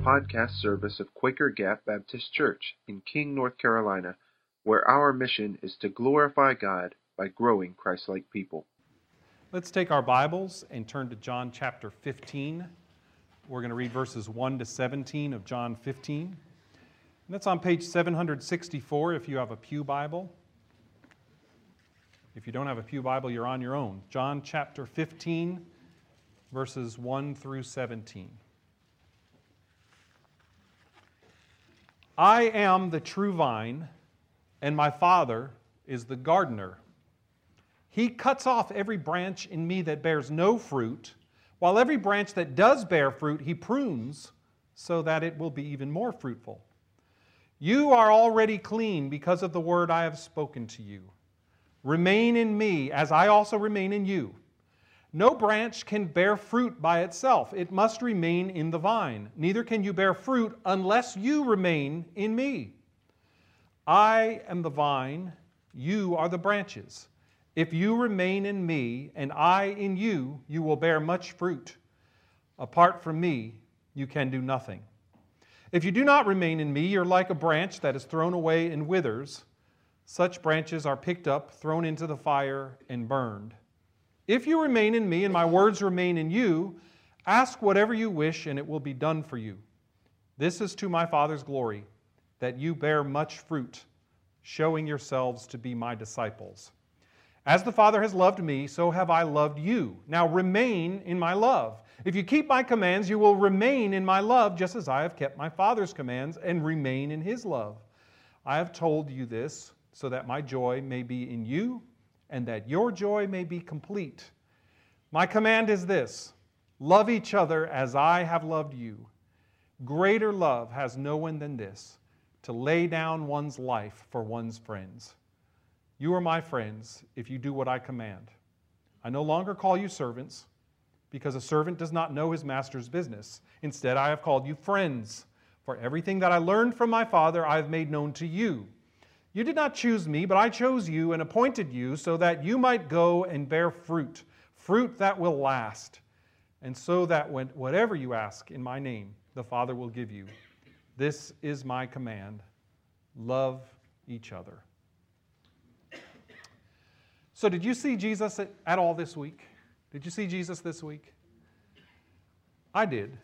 podcast service of Quaker Gap Baptist Church in King, North Carolina, where our mission is to glorify God by growing Christ-like people. Let's take our Bibles and turn to John chapter 15. We're going to read verses 1 to 17 of John 15. And that's on page 764 if you have a Pew Bible. If you don't have a Pew Bible, you're on your own. John chapter 15, verses 1 through 17. I am the true vine, and my Father is the gardener. He cuts off every branch in me that bears no fruit, while every branch that does bear fruit he prunes, so that it will be even more fruitful. You are already clean because of the word I have spoken to you. Remain in me, as I also remain in you. No branch can bear fruit by itself. It must remain in the vine. Neither can you bear fruit unless you remain in me. I am the vine, you are the branches. If you remain in me and I in you, you will bear much fruit. Apart from me, you can do nothing. If you do not remain in me, you're like a branch that is thrown away and withers. Such branches are picked up, thrown into the fire, and burned. If you remain in me and my words remain in you, ask whatever you wish and it will be done for you. This is to my Father's glory, that you bear much fruit, showing yourselves to be my disciples. As the Father has loved me, so have I loved you. Now remain in my love. If you keep my commands, you will remain in my love, just as I have kept my Father's commands and remain in his love. I have told you this so that my joy may be in you and that your joy may be complete. My command is this: love each other as I have loved you. Greater love has no one than this, to lay down one's life for one's friends. You are my friends if you do what I command. I no longer call you servants, because a servant does not know his master's business. Instead, I have called you friends, for everything that I learned from my Father I have made known to you. You did not choose me, but I chose you and appointed you so that you might go and bear fruit, fruit that will last, and so that whatever you ask in my name, the Father will give you. This is my command: love each other. So did you see Jesus at all this week? Did you see Jesus this week? I did.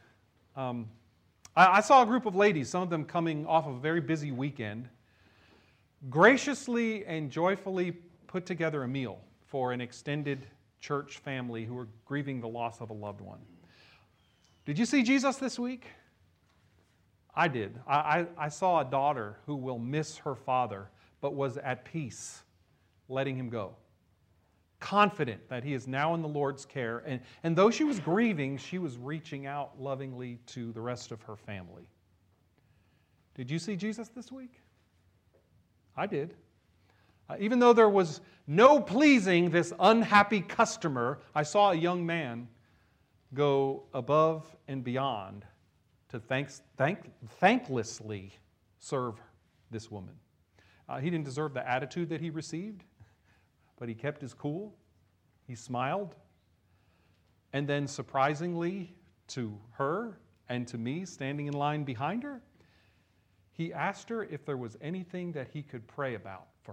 I saw a group of ladies, some of them coming off of a very busy weekend, graciously and joyfully put together a meal for an extended church family who were grieving the loss of a loved one. Did you see Jesus this week? I did. I saw a daughter who will miss her father, but was at peace letting him go, confident that he is now in the Lord's care. And though she was grieving, she was reaching out lovingly to the rest of her family. Did you see Jesus this week? I did. Even though there was no pleasing this unhappy customer, I saw a young man go above and beyond to thanklessly serve this woman. He didn't deserve the attitude that he received, but he kept his cool. He smiled. And then surprisingly to her and to me, standing in line behind her, he asked her if there was anything that he could pray about for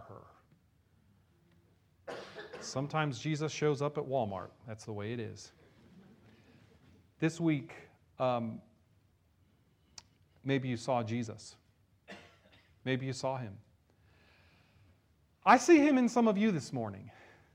her. Sometimes Jesus shows up at Walmart. That's the way it is. This week, maybe you saw Jesus. Maybe you saw him. I see him in some of you this morning.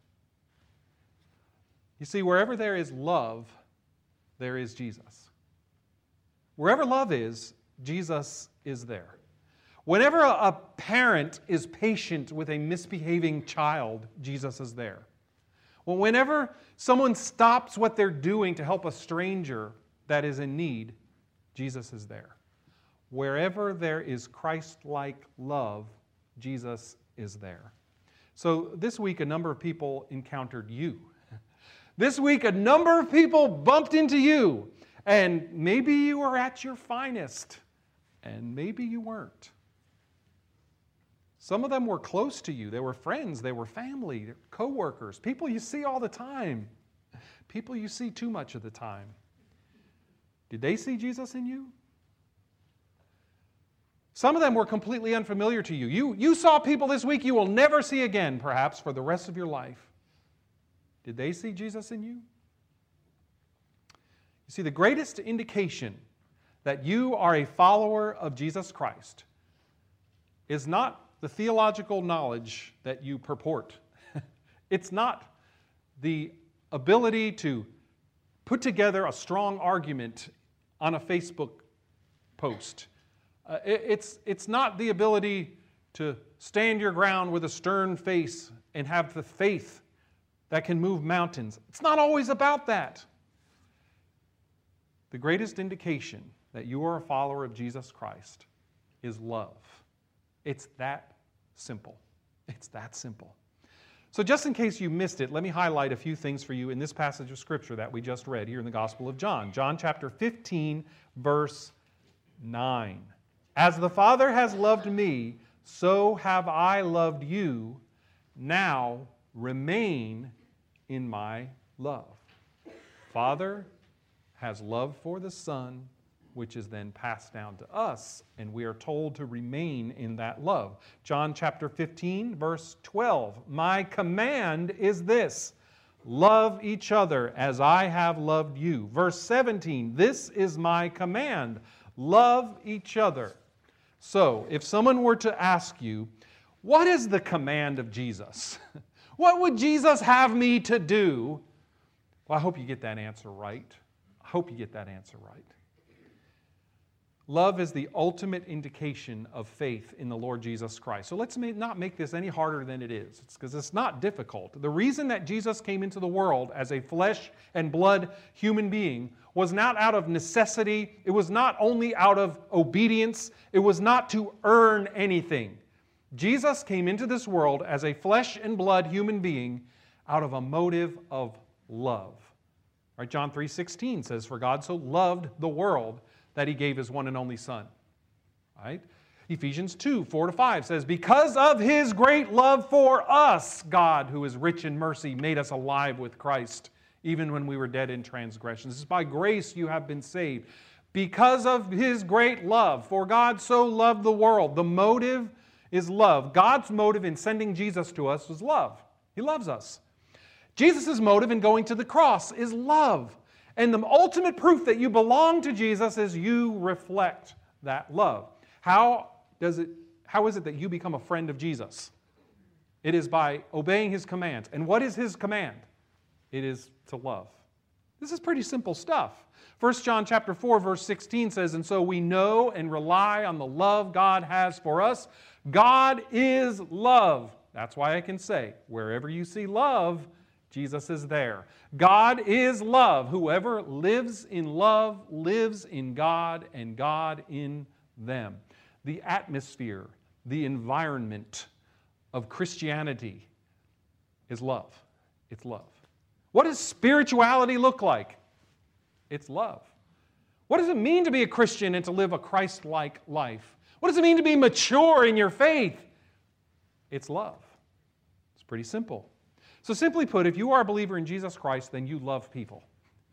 You see, wherever there is love, there is Jesus. Wherever love is, Jesus is there. Whenever a parent is patient with a misbehaving child, Jesus is there. Well, whenever someone stops what they're doing to help a stranger that is in need, Jesus is there. Wherever there is Christ-like love, Jesus is there. So this week, a number of people encountered you. This week, a number of people bumped into you. And maybe you were at your finest, and maybe you weren't. Some of them were close to you. They were friends, they were family, co-workers, people you see all the time, people you see too much of the time. Did they see Jesus in you? Some of them were completely unfamiliar to you. You saw people this week you will never see again, perhaps, for the rest of your life. Did they see Jesus in you? You see, the greatest indication that you are a follower of Jesus Christ is not the theological knowledge that you purport. It's not the ability to put together a strong argument on a Facebook post. It's not the ability to stand your ground with a stern face and have the faith that can move mountains. It's not always about that. The greatest indication that you are a follower of Jesus Christ is love. It's that simple. It's that simple. So just in case you missed it, let me highlight a few things for you in this passage of Scripture that we just read here in the Gospel of John. John chapter 15, verse 9. As the Father has loved me, so have I loved you. Now remain in my love. Father has love for the Son, which is then passed down to us, and we are told to remain in that love. John chapter 15, verse 12. My command is this: love each other as I have loved you. Verse 17. This is my command: love each other. So, if someone were to ask you, what is the command of Jesus? What would Jesus have me to do? Well, I hope you get that answer right. I hope you get that answer right. Love is the ultimate indication of faith in the Lord Jesus Christ. So let's not make this any harder than it is. It's because it's not difficult. The reason that Jesus came into the world as a flesh and blood human being was not out of necessity. It was not only out of obedience. It was not to earn anything. Jesus came into this world as a flesh and blood human being out of a motive of love. Right? John 3:16 says, "For God so loved the world that He gave His one and only Son." Right? Ephesians 2:4-5 says, "Because of His great love for us, God, who is rich in mercy, made us alive with Christ, even when we were dead in transgressions. This is by grace you have been saved. Because of His great love, for God so loved the world." The motive is love. God's motive in sending Jesus to us was love. He loves us. Jesus' motive in going to the cross is love. And the ultimate proof that you belong to Jesus is you reflect that love. How is it that you become a friend of Jesus? It is by obeying His commands. And what is His command? It is to love. This is pretty simple stuff. 1 John chapter 4, verse 16 says, "And so we know and rely on the love God has for us. God is love." That's why I can say, wherever you see love, Jesus is there. God is love. Whoever lives in love lives in God and God in them. The atmosphere, the environment of Christianity is love. It's love. What does spirituality look like? It's love. What does it mean to be a Christian and to live a Christ-like life? What does it mean to be mature in your faith? It's love. It's pretty simple. So simply put, if you are a believer in Jesus Christ, then you love people.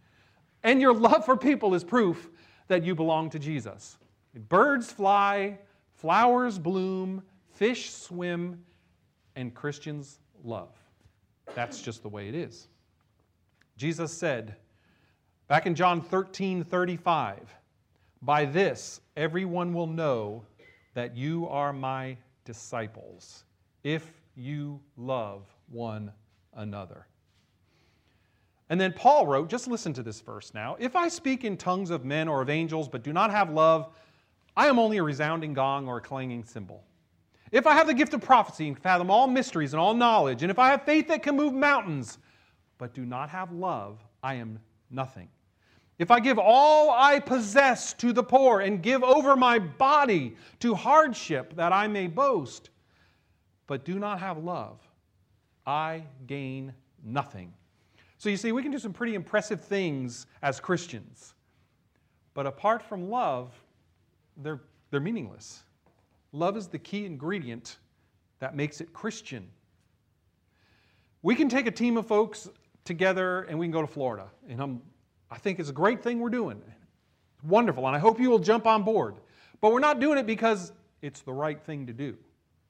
And your love for people is proof that you belong to Jesus. Birds fly, flowers bloom, fish swim, and Christians love. That's just the way it is. Jesus said, back in John 13:35, "By this everyone will know that you are my disciples, if you love one another." And then Paul wrote, just listen to this verse now, "If I speak in tongues of men or of angels, but do not have love, I am only a resounding gong or a clanging cymbal. If I have the gift of prophecy and fathom all mysteries and all knowledge, and if I have faith that can move mountains, but do not have love, I am nothing. If I give all I possess to the poor and give over my body to hardship that I may boast, but do not have love, I gain nothing." So you see, we can do some pretty impressive things as Christians, but apart from love, they're meaningless. Love is the key ingredient that makes it Christian. We can take a team of folks together and we can go to Florida, and I think it's a great thing we're doing. It's wonderful, and I hope you will jump on board. But we're not doing it because it's the right thing to do.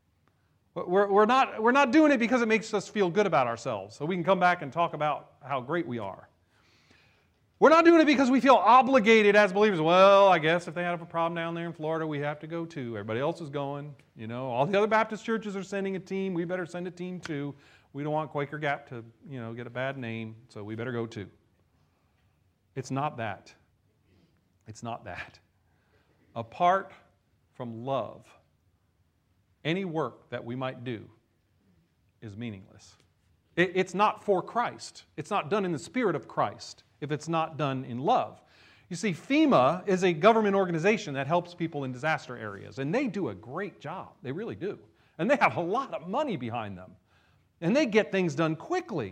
We're not doing it because it makes us feel good about ourselves, so we can come back and talk about how great we are. We're not doing it because we feel obligated as believers. Well, I guess if they have a problem down there in Florida, we have to go too. Everybody else is going. All the other Baptist churches are sending a team. We better send a team too. We don't want Quaker Gap to, get a bad name, so we better go too. It's not that. It's not that. Apart from love, any work that we might do is meaningless. It's not for Christ. It's not done in the spirit of Christ if it's not done in love. You see, FEMA is a government organization that helps people in disaster areas, and they do a great job. They really do. And they have a lot of money behind them. And they get things done quickly.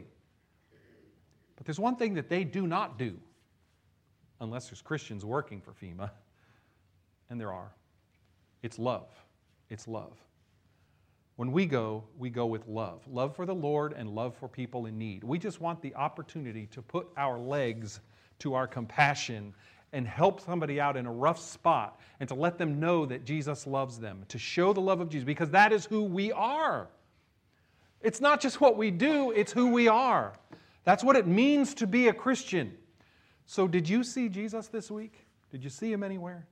But there's one thing that they do not do, unless there's Christians working for FEMA, and there are. It's love. It's love. When we go with love. Love for the Lord and love for people in need. We just want the opportunity to put our legs to our compassion and help somebody out in a rough spot and to let them know that Jesus loves them, to show the love of Jesus, because that is who we are. It's not just what we do, it's who we are. That's what it means to be a Christian. So did you see Jesus this week? Did you see him anywhere?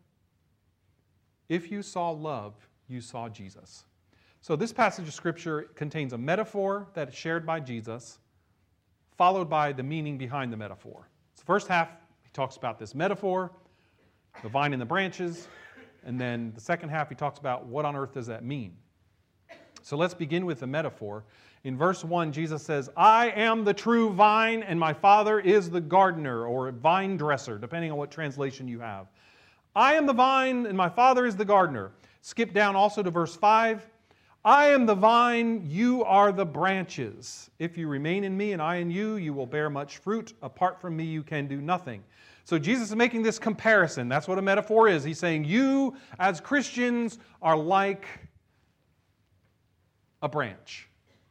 If you saw love, you saw Jesus. So this passage of Scripture contains a metaphor that is shared by Jesus, followed by the meaning behind the metaphor. So the first half, he talks about this metaphor, the vine and the branches, and then the second half, he talks about what on earth does that mean. So let's begin with the metaphor. In verse 1, Jesus says, I am the true vine, and my Father is the gardener, or vine dresser, depending on what translation you have. I am the vine, and my Father is the gardener. Skip down also to verse 5. I am the vine, you are the branches. If you remain in me and I in you, you will bear much fruit. Apart from me, you can do nothing. So Jesus is making this comparison. That's what a metaphor is. He's saying you, as Christians, are like a branch.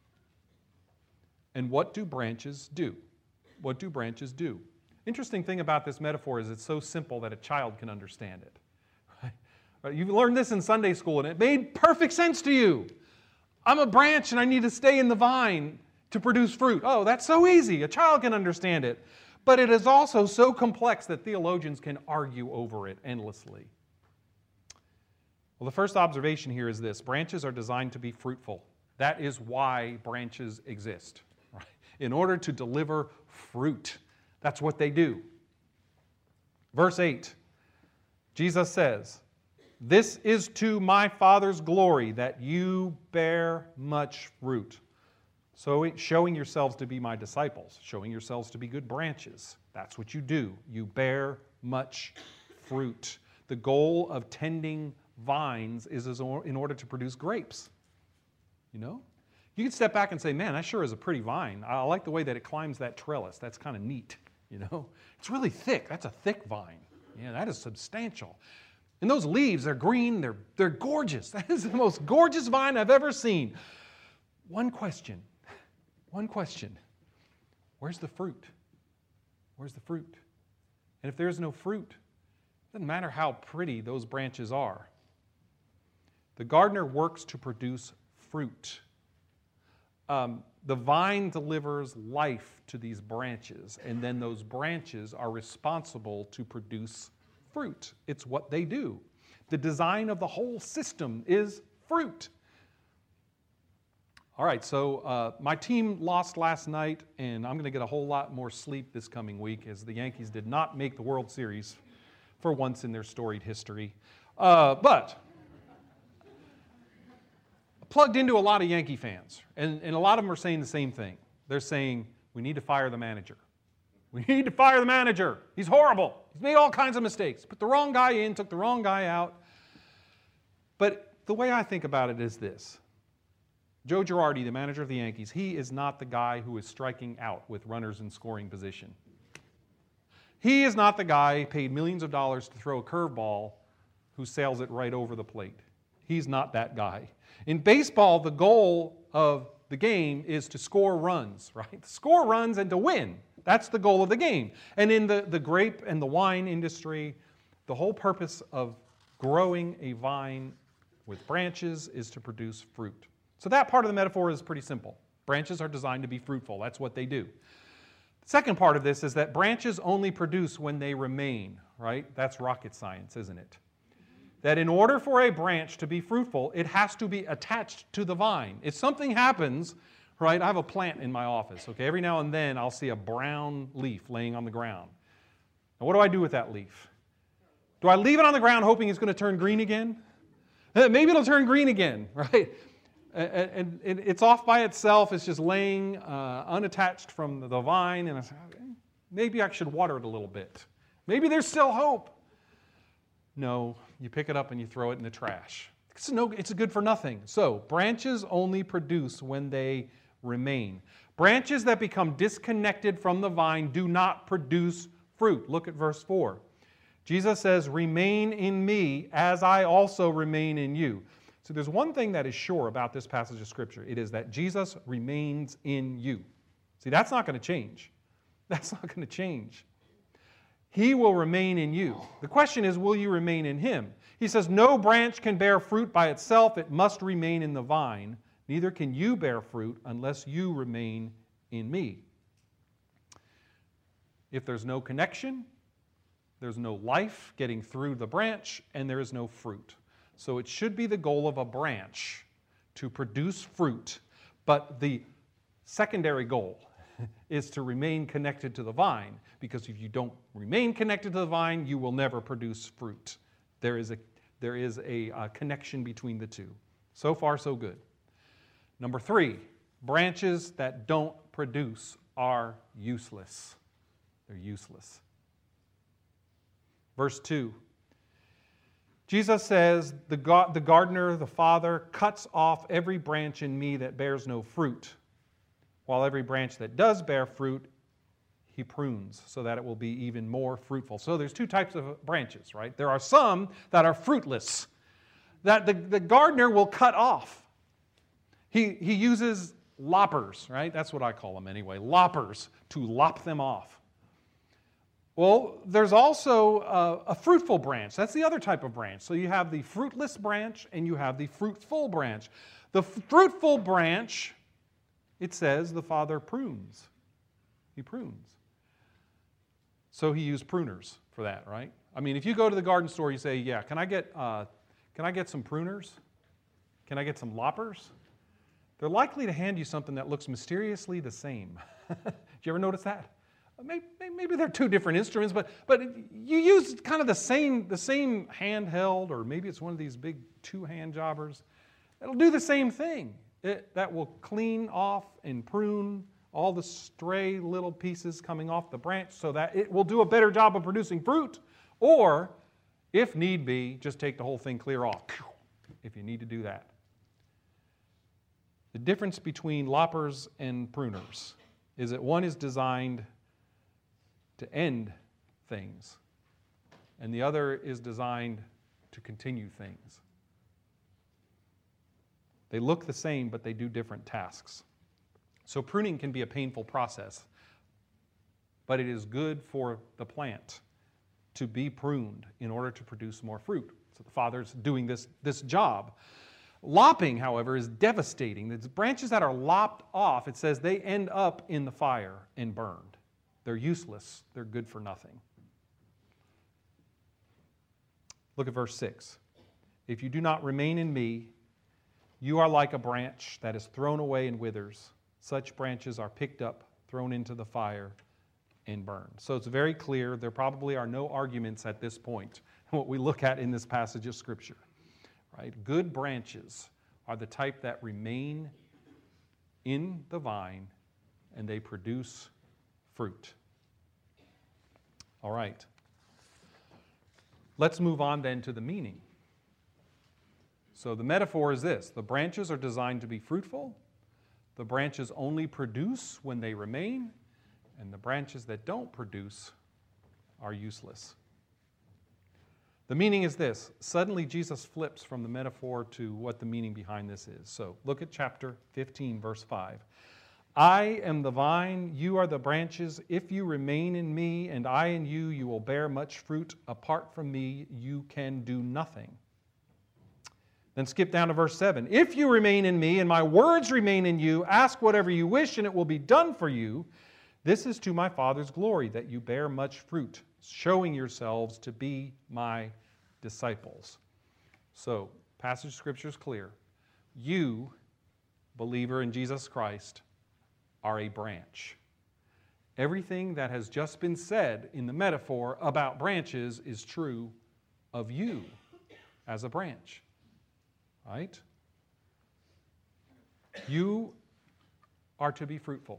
And what do branches do? What do branches do? Interesting thing about this metaphor is it's so simple that a child can understand it. Right? You've learned this in Sunday school and it made perfect sense to you. I'm a branch and I need to stay in the vine to produce fruit. Oh, that's so easy. A child can understand it. But it is also so complex that theologians can argue over it endlessly. Well, the first observation here is this. Branches are designed to be fruitful. That is why branches exist. Right? In order to deliver fruit. That's what they do. Verse 8, Jesus says, this is to my Father's glory that you bear much fruit. So showing yourselves to be my disciples, showing yourselves to be good branches. That's what you do. You bear much fruit. The goal of tending vines is in order to produce grapes. You can step back and say, man, that sure is a pretty vine. I like the way that it climbs that trellis. That's kind of neat. It's really thick. That's a thick vine. Yeah, that is substantial. And those leaves, they're green, they're gorgeous. That is the most gorgeous vine I've ever seen. One question. Where's the fruit? Where's the fruit? And if there's no fruit, it doesn't matter how pretty those branches are. The gardener works to produce fruit. The vine delivers life to these branches, and then those branches are responsible to produce fruit. It's what they do. The design of the whole system is fruit. All right, so my team lost last night, and I'm going to get a whole lot more sleep this coming week as the Yankees did not make the World Series for once in their storied history. But plugged into a lot of Yankee fans, and a lot of them are saying the same thing. They're saying, we need to fire the manager. We need to fire the manager. He's horrible. He's made all kinds of mistakes. Put the wrong guy in, took the wrong guy out. But the way I think about it is this. Joe Girardi, the manager of the Yankees, he is not the guy who is striking out with runners in scoring position. He is not the guy paid millions of dollars to throw a curveball who sails it right over the plate. He's not that guy. In baseball, the goal of the game is to score runs, right? To score runs and to win. That's the goal of the game. And in the grape and the wine industry, the whole purpose of growing a vine with branches is to produce fruit. So that part of the metaphor is pretty simple. Branches are designed to be fruitful. That's what they do. The second part of this is that branches only produce when they remain, right? That's rocket science, isn't it? That in order for a branch to be fruitful, it has to be attached to the vine. If something happens, right, I have a plant in my office, okay? Every now and then I'll see a brown leaf laying on the ground. Now what do I do with that leaf? Do I leave it on the ground hoping it's going to turn green again? Maybe it'll turn green again, right? And it's off by itself. It's just laying unattached from the vine. And I say, maybe I should water it a little bit. Maybe there's still hope. No, you pick it up and you throw it in the trash. It's good for nothing. So branches only produce when they remain. Branches that become disconnected from the vine do not produce fruit. Look at verse 4. Jesus says, "Remain in me as I also remain in you." So there's one thing that is sure about this passage of Scripture. It is that Jesus remains in you. See, that's not going to change. That's not going to change. He will remain in you. The question is, will you remain in Him? He says, "No branch can bear fruit by itself. It must remain in the vine. Neither can you bear fruit unless you remain in me." If there's no connection, there's no life getting through the branch, and there is no fruit. So it should be the goal of a branch to produce fruit, but the secondary goal is to remain connected to the vine, because if you don't remain connected to the vine, you will never produce fruit. There is a connection between the two. So far, so good. Number 3, branches that don't produce are useless. They're useless. Verse 2. Jesus says, the gardener, the Father, cuts off every branch in me that bears no fruit, while every branch that does bear fruit, He prunes so that it will be even more fruitful. So there's 2 types of branches, right? There are some that are fruitless, that the gardener will cut off. He uses loppers, right? That's what I call them anyway, loppers, to lop them off. Well, there's also a fruitful branch. That's the other type of branch. So you have the fruitless branch and you have the fruitful branch. The fruitful branch, it says, the Father prunes. He prunes. So He used pruners for that, right? I mean, if you go to the garden store, you say, "Yeah, can I get some pruners? Can I get some loppers?" They're likely to hand you something that looks mysteriously the same. Did you ever notice that? Maybe they're 2 different instruments, but you use kind of the same handheld, or maybe it's one of these big 2-hand jobbers. It'll do the same thing. That will clean off and prune all the stray little pieces coming off the branch so that it will do a better job of producing fruit. Or, if need be, just take the whole thing clear off if you need to do that. The difference between loppers and pruners is that one is designed to end things, and the other is designed to continue things. They look the same, but they do different tasks. So pruning can be a painful process, but it is good for the plant to be pruned in order to produce more fruit. So the Father's doing this job. Lopping, however, is devastating. The branches that are lopped off, it says they end up in the fire and burned. They're useless. They're good for nothing. Look at verse 6. "If you do not remain in me, you are like a branch that is thrown away and withers. Such branches are picked up, thrown into the fire, and burned." So it's very clear. There probably are no arguments at this point, what we look at in this passage of Scripture. Right? Good branches are the type that remain in the vine, and they produce fruit. All right. Let's move on then to the meaning. So the metaphor is this: the branches are designed to be fruitful. The branches only produce when they remain, and the branches that don't produce are useless. The meaning is this. Suddenly Jesus flips from the metaphor to what the meaning behind this is. So look at chapter 15, verse 5. "I am the vine, you are the branches. If you remain in me and I in you, you will bear much fruit. Apart from me, you can do nothing." Then skip down to verse 7. If you remain in me and my words remain in you, ask whatever you wish and it will be done for you. This is to my Father's glory, that you bear much fruit, showing yourselves to be my disciples. So, passage of Scripture is clear. You, believer in Jesus Christ, are a branch. Everything that has just been said in the metaphor about branches is true of you as a branch. Right? You are to be fruitful.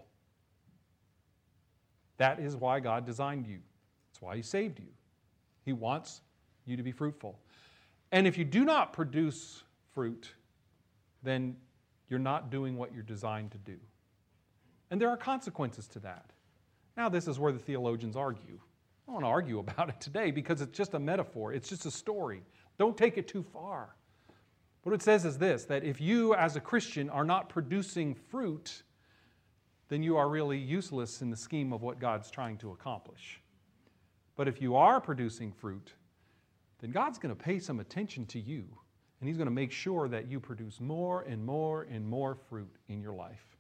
That is why God designed you. That's why He saved you. He wants you to be fruitful. And if you do not produce fruit, then you're not doing what you're designed to do. And there are consequences to that. Now, this is where the theologians argue. I don't want to argue about it today because it's just a metaphor. It's just a story. Don't take it too far. What it says is this, that if you as a Christian are not producing fruit, then you are really useless in the scheme of what God's trying to accomplish. But if you are producing fruit, then God's going to pay some attention to you, and He's going to make sure that you produce more and more and more fruit in your life.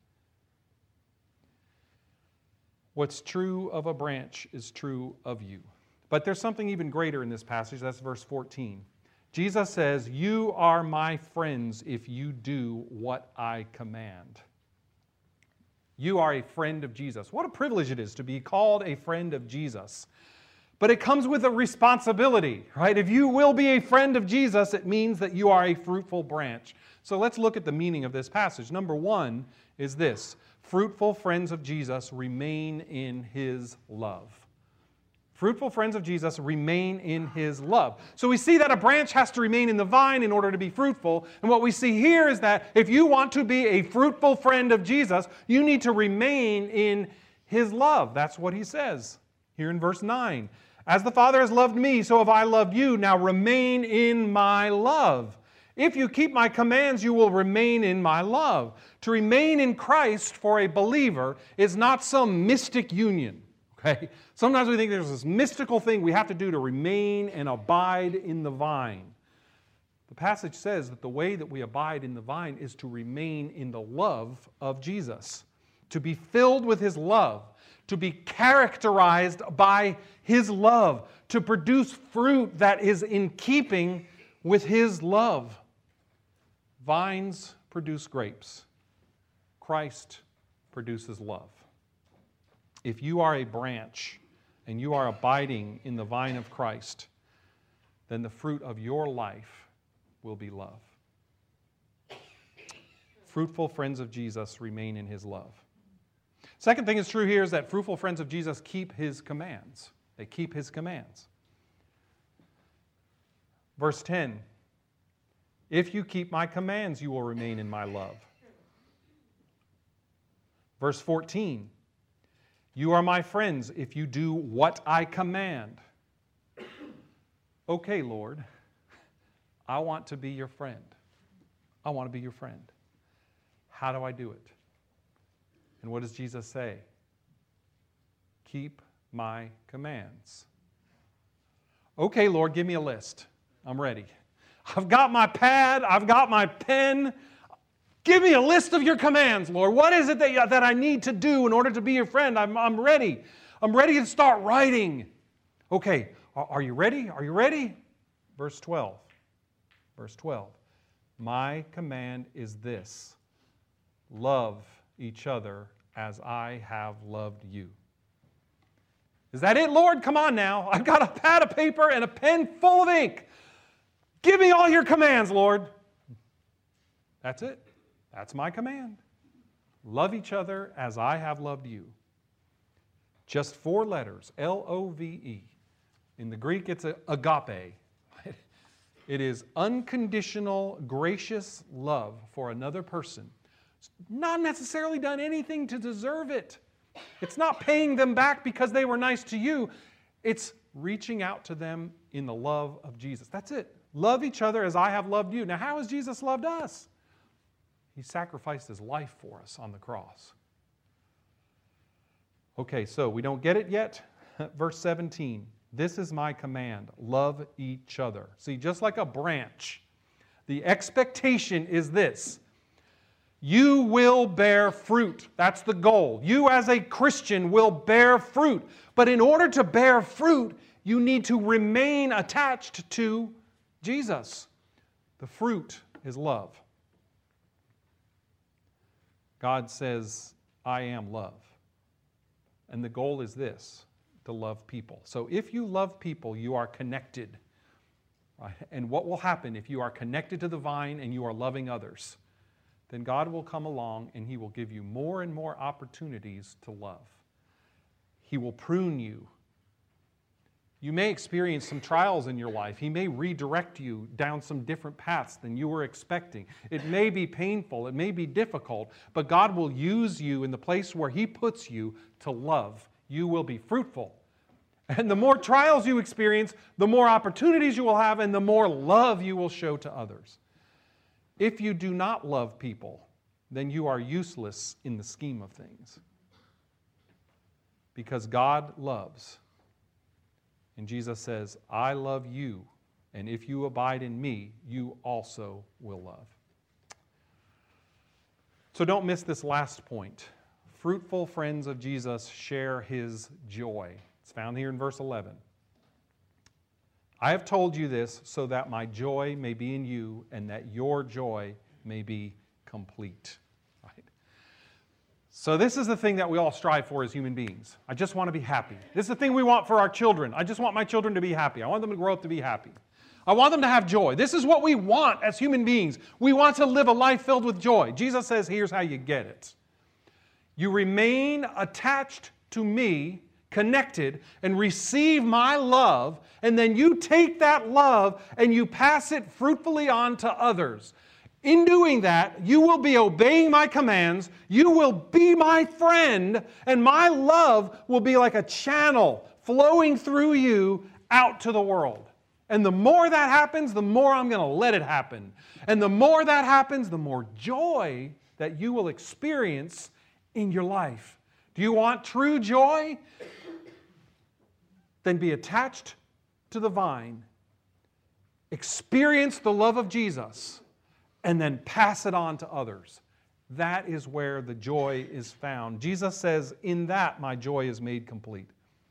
What's true of a branch is true of you. But there's something even greater in this passage. That's verse 14. Jesus says, you are my friends if you do what I command. You are a friend of Jesus. What a privilege it is to be called a friend of Jesus. But it comes with a responsibility, right? If you will be a friend of Jesus, it means that you are a fruitful branch. So let's look at the meaning of this passage. Number one is this: fruitful friends of Jesus remain in His love. Fruitful friends of Jesus remain in His love. So we see that a branch has to remain in the vine in order to be fruitful. And what we see here is that if you want to be a fruitful friend of Jesus, you need to remain in His love. That's what He says here in verse 9. As the Father has loved me, so have I loved you. Now remain in my love. If you keep my commands, you will remain in my love. To remain in Christ for a believer is not some mystic union. Okay? Sometimes we think there's this mystical thing we have to do to remain and abide in the vine. The passage says that the way that we abide in the vine is to remain in the love of Jesus, to be filled with His love, to be characterized by His love, to produce fruit that is in keeping with His love. Vines produce grapes. Christ produces love. If you are a branch and you are abiding in the vine of Christ, then the fruit of your life will be love. Fruitful friends of Jesus remain in His love. Second thing is true here is that fruitful friends of Jesus keep His commands. They keep His commands. Verse 10, if you keep my commands, you will remain in my love. Verse 14, you are my friends if you do what I command. Okay, Lord, I want to be your friend. I want to be your friend. How do I do it? And what does Jesus say? Keep my commands. Okay, Lord, give me a list. I'm ready. I've got my pad. I've got my pen. Give me a list of your commands, Lord. What is it that I need to do in order to be your friend? I'm ready. I'm ready to start writing. Okay, are you ready? Are you ready? Verse 12. Verse 12. My command is this: love each other as I have loved you. Is that it, Lord? Come on now. I've got a pad of paper and a pen full of ink. Give me all your commands, Lord. That's it. That's my command. Love each other as I have loved you. Just 4 letters, L-O-V-E. In the Greek, it's agape. It is unconditional, gracious love for another person. It's not necessarily done anything to deserve it. It's not paying them back because they were nice to you. It's reaching out to them in the love of Jesus. That's it. Love each other as I have loved you. Now, how has Jesus loved us? He sacrificed His life for us on the cross. Okay, so we don't get it yet. Verse 17. This is my command. Love each other. See, just like a branch The expectation is this: you will bear fruit. That's the goal. You as a Christian will bear fruit. But in order to bear fruit, you need to remain attached to Jesus. The fruit is love. God says, I am love. And the goal is this: to love people. So if you love people, you are connected. Right? And what will happen if you are connected to the vine and you are loving others? Then God will come along and He will give you more and more opportunities to love. He will prune you. You may experience some trials in your life. He may redirect you down some different paths than you were expecting. It may be painful, it may be difficult, but God will use you in the place where He puts you to love. You will be fruitful. And the more trials you experience, the more opportunities you will have, and the more love you will show to others. If you do not love people, then you are useless in the scheme of things. Because God loves. And Jesus says, I love you, and if you abide in me, you also will love. So don't miss this last point. Fruitful friends of Jesus share His joy. It's found here in verse 11. I have told you this so that my joy may be in you and that your joy may be complete. Right? So this is the thing that we all strive for as human beings. I just want to be happy. This is the thing we want for our children. I just want my children to be happy. I want them to grow up to be happy. I want them to have joy. This is what we want as human beings. We want to live a life filled with joy. Jesus says, here's how you get it. You remain attached to me, connected, and receive my love, and then you take that love and you pass it fruitfully on to others. In doing that, you will be obeying my commands, you will be my friend, and my love will be like a channel flowing through you out to the world. And the more that happens, the more I'm going to let it happen. And the more that happens, the more joy that you will experience in your life. Do you want true joy? Then be attached to the vine, experience the love of Jesus, and then pass it on to others. That is where the joy is found. Jesus says, in that my joy is made complete.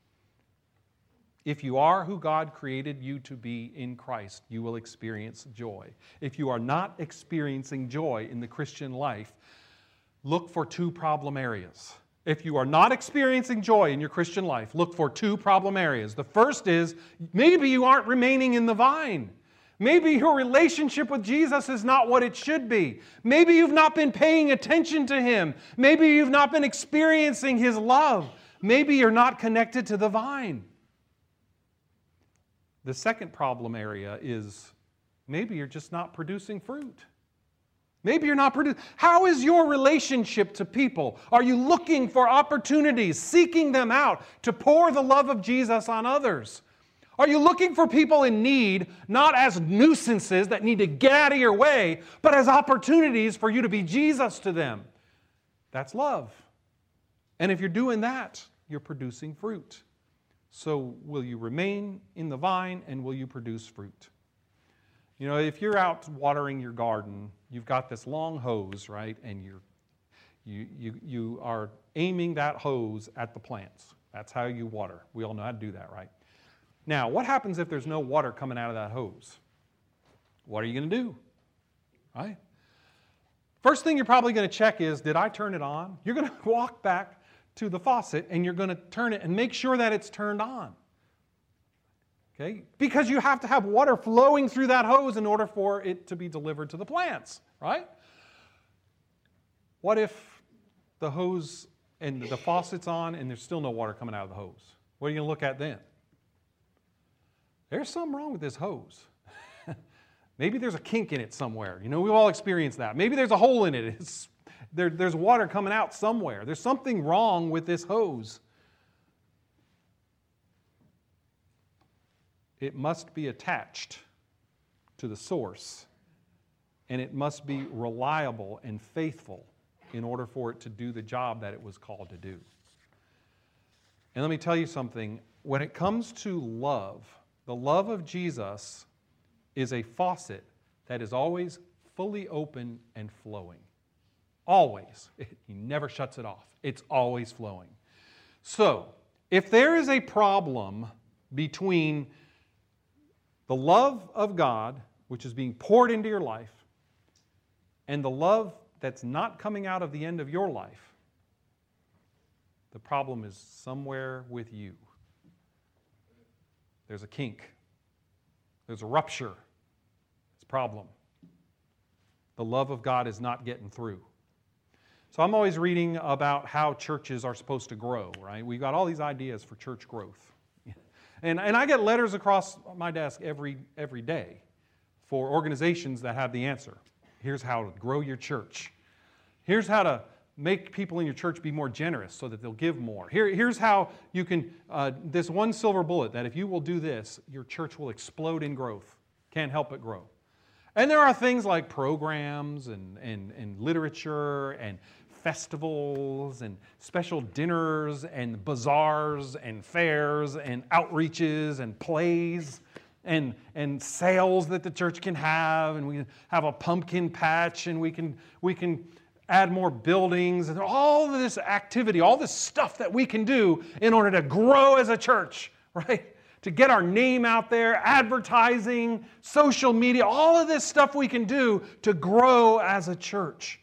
If you are who God created you to be in Christ, you will experience joy. If you are not experiencing joy in the Christian life, look for two problem areas. If you are not experiencing joy in your Christian life, look for two problem areas. The first is maybe you aren't remaining in the vine. Maybe your relationship with Jesus is not what it should be. Maybe you've not been paying attention to Him. Maybe you've not been experiencing His love. Maybe you're not connected to the vine. The second problem area is maybe you're just not producing fruit. Maybe you're not producing. How is your relationship to people? Are you looking for opportunities, seeking them out to pour the love of Jesus on others? Are you looking for people in need, not as nuisances that need to get out of your way, but as opportunities for you to be Jesus to them? That's love. And if you're doing that, you're producing fruit. So will you remain in the vine and will you produce fruit? You know, if you're out watering your garden, you've got this long hose, right? And you are aiming that hose at the plants. That's how you water. We all know how to do that, right? Now, what happens if there's no water coming out of that hose? What are you going to do? Right? First thing you're probably going to check is, did I turn it on? You're going to walk back to the faucet and you're going to turn it and make sure that it's turned on. Okay? Because you have to have water flowing through that hose in order for it to be delivered to the plants, right? What if the hose and the faucet's on and there's still no water coming out of the hose? What are you going to look at then? There's something wrong with this hose. Maybe there's a kink in it somewhere. You know, we've all experienced that. Maybe there's a hole in it. There's water coming out somewhere. There's something wrong with this hose. It must be attached to the source, and it must be reliable and faithful in order for it to do the job that it was called to do. And let me tell you something. When it comes to love, the love of Jesus is a faucet that is always fully open and flowing. Always. He never shuts it off. It's always flowing. So, if there is a problem between the love of God, which is being poured into your life, and the love that's not coming out of the end of your life, the problem is somewhere with you. There's a kink. There's a rupture. It's a problem. The love of God is not getting through. So I'm always reading about how churches are supposed to grow, right? We've got all these ideas for church growth. And I get letters across my desk every day for organizations that have the answer. Here's how to grow your church. Here's how to make people in your church be more generous so that they'll give more. Here's how you can, this one silver bullet that if you will do this, your church will explode in growth. Can't help but grow. And there are things like programs and literature and festivals and special dinners and bazaars and fairs and outreaches and plays and sales that the church can have, and we can have a pumpkin patch, and we can add more buildings, and all of this activity, all this stuff that we can do in order to grow as a church, right? To get our name out there, advertising, social media, all of this stuff we can do to grow as a church.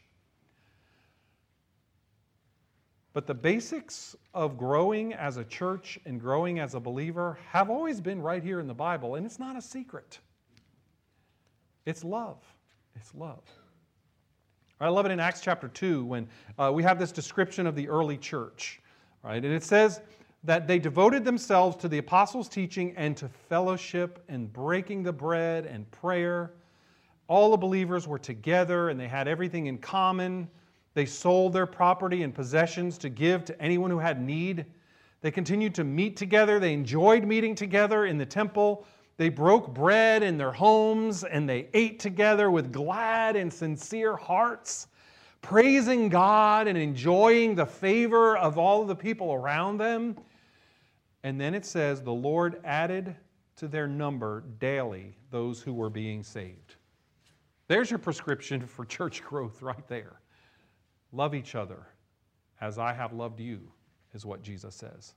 But the basics of growing as a church and growing as a believer have always been right here in the Bible, and it's not a secret. It's love. It's love. I love it in Acts chapter 2 when we have this description of the early church, right? And it says that they devoted themselves to the apostles' teaching and to fellowship and breaking the bread and prayer. All the believers were together and they had everything in common. They sold their property and possessions to give to anyone who had need. They continued to meet together. They enjoyed meeting together in the temple. They broke bread in their homes and they ate together with glad and sincere hearts, praising God and enjoying the favor of all of the people around them. And then it says, the Lord added to their number daily those who were being saved. There's your prescription for church growth right there. Love each other as I have loved you, is what Jesus says.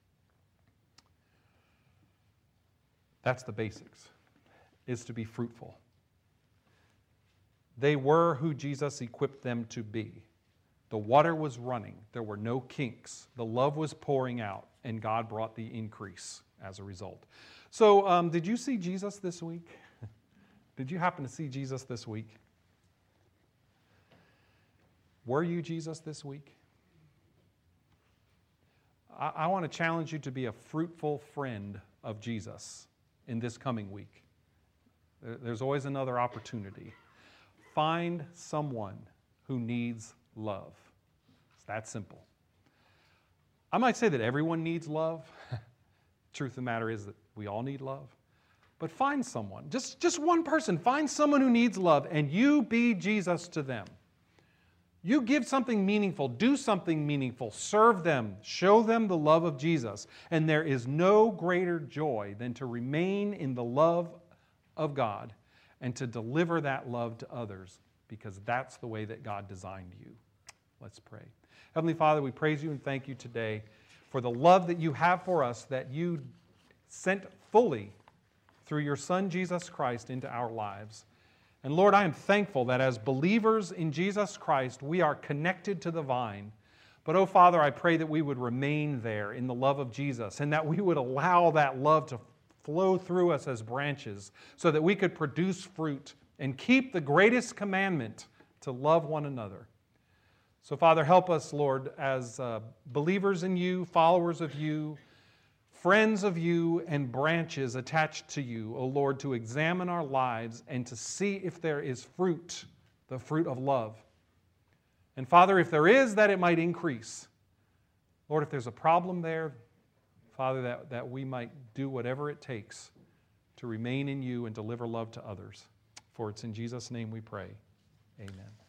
That's the basics, is to be fruitful. They were who Jesus equipped them to be. The water was running. There were no kinks. The love was pouring out, and God brought the increase as a result. So, did you see Jesus this week? Did you happen to see Jesus this week? Were you Jesus this week? I want to challenge you to be a fruitful friend of Jesus in this coming week. There's always another opportunity. Find someone who needs love. It's that simple. I might say that everyone needs love. Truth of the matter is that we all need love. But find someone, just one person, find someone who needs love, and you be Jesus to them. You give something meaningful, do something meaningful, serve them, show them the love of Jesus. And there is no greater joy than to remain in the love of God and to deliver that love to others, because that's the way that God designed you. Let's pray. Heavenly Father, we praise you and thank you today for the love that you have for us, that you sent fully through your Son, Jesus Christ, into our lives. And Lord, I am thankful that as believers in Jesus Christ, we are connected to the vine. But, oh Father, I pray that we would remain there in the love of Jesus, and that we would allow that love to flow through us as branches so that we could produce fruit and keep the greatest commandment to love one another. So, Father, help us, Lord, as believers in you, followers of you, friends of you, and branches attached to you, O Lord, to examine our lives and to see if there is fruit, the fruit of love. And Father, if there is, that it might increase. Lord, if there's a problem there, Father, that we might do whatever it takes to remain in you and deliver love to others. For it's in Jesus' name we pray. Amen.